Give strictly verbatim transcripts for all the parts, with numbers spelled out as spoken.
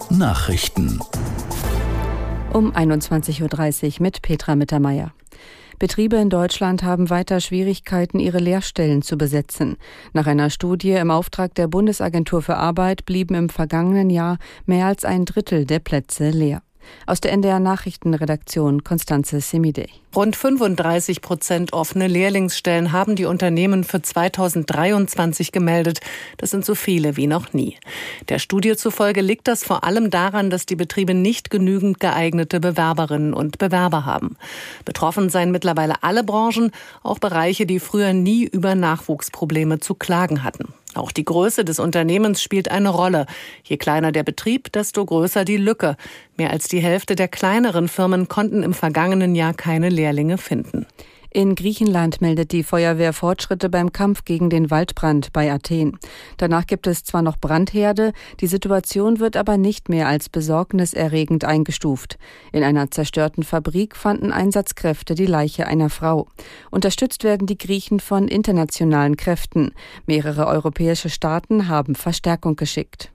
Nachrichten. Um einundzwanzig Uhr dreißig mit Petra Mittermeier. Betriebe in Deutschland haben weiter Schwierigkeiten, ihre Lehrstellen zu besetzen. Nach einer Studie im Auftrag der Bundesagentur für Arbeit blieben im vergangenen Jahr mehr als ein Drittel der Plätze leer. Aus der N D R-Nachrichtenredaktion Constanze Semidey. Rund fünfunddreißig Prozent offene Lehrlingsstellen haben die Unternehmen für zweitausenddreiundzwanzig gemeldet. Das sind so viele wie noch nie. Der Studie zufolge liegt das vor allem daran, dass die Betriebe nicht genügend geeignete Bewerberinnen und Bewerber haben. Betroffen seien mittlerweile alle Branchen, auch Bereiche, die früher nie über Nachwuchsprobleme zu klagen hatten. Auch die Größe des Unternehmens spielt eine Rolle. Je kleiner der Betrieb, desto größer die Lücke. Mehr als die Hälfte der kleineren Firmen konnten im vergangenen Jahr keine Lehrlinge finden. In Griechenland meldet die Feuerwehr Fortschritte beim Kampf gegen den Waldbrand bei Athen. Danach gibt es zwar noch Brandherde, die Situation wird aber nicht mehr als besorgniserregend eingestuft. In einer zerstörten Fabrik fanden Einsatzkräfte die Leiche einer Frau. Unterstützt werden die Griechen von internationalen Kräften. Mehrere europäische Staaten haben Verstärkung geschickt.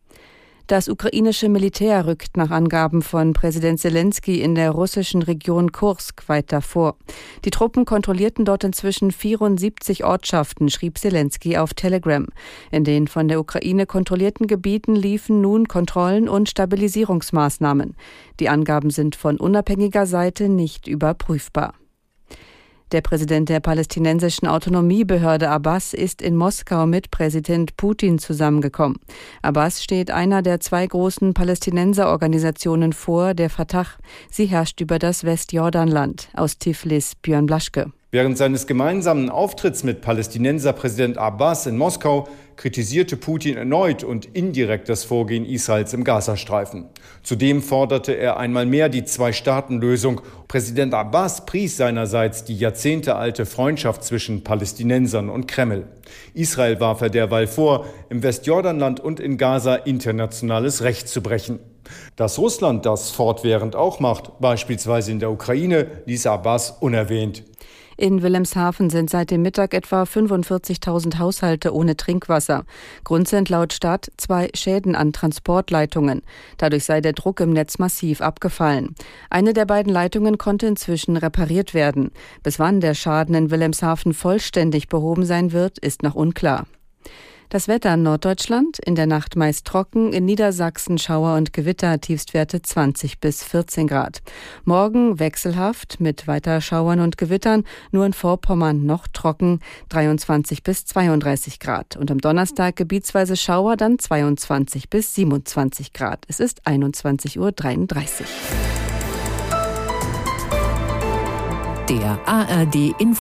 Das ukrainische Militär rückt nach Angaben von Präsident Selenskyj in der russischen Region Kursk weiter vor. Die Truppen kontrollierten dort inzwischen vierundsiebzig Ortschaften, schrieb Selenskyj auf Telegram. In den von der Ukraine kontrollierten Gebieten liefen nun Kontrollen und Stabilisierungsmaßnahmen. Die Angaben sind von unabhängiger Seite nicht überprüfbar. Der Präsident der palästinensischen Autonomiebehörde Abbas ist in Moskau mit Präsident Putin zusammengekommen. Abbas steht einer der zwei großen Palästinenserorganisationen vor, der Fatah. Sie herrscht über das Westjordanland. Aus Tiflis Björn Blaschke. Während seines gemeinsamen Auftritts mit Palästinenserpräsident Abbas in Moskau kritisierte Putin erneut und indirekt das Vorgehen Israels im Gazastreifen. Zudem forderte er einmal mehr die Zwei-Staaten-Lösung. Präsident Abbas pries seinerseits die jahrzehntealte Freundschaft zwischen Palästinensern und Kreml. Israel warf er derweil vor, im Westjordanland und in Gaza internationales Recht zu brechen. Dass Russland das fortwährend auch macht, beispielsweise in der Ukraine, ließ Abbas unerwähnt. In Wilhelmshaven sind seit dem Mittag etwa fünfundvierzigtausend Haushalte ohne Trinkwasser. Grund sind laut Stadt zwei Schäden an Transportleitungen. Dadurch sei der Druck im Netz massiv abgefallen. Eine der beiden Leitungen konnte inzwischen repariert werden. Bis wann der Schaden in Wilhelmshaven vollständig behoben sein wird, ist noch unklar. Das Wetter in Norddeutschland, in der Nacht meist trocken, in Niedersachsen Schauer und Gewitter, Tiefstwerte zwanzig bis vierzehn Grad. Morgen wechselhaft mit weiter Schauern und Gewittern, nur in Vorpommern noch trocken, dreiundzwanzig bis zweiunddreißig Grad. Und am Donnerstag gebietsweise Schauer, dann zweiundzwanzig bis siebenundzwanzig Grad. Es ist einundzwanzig Uhr dreiunddreißig. Der A R D Info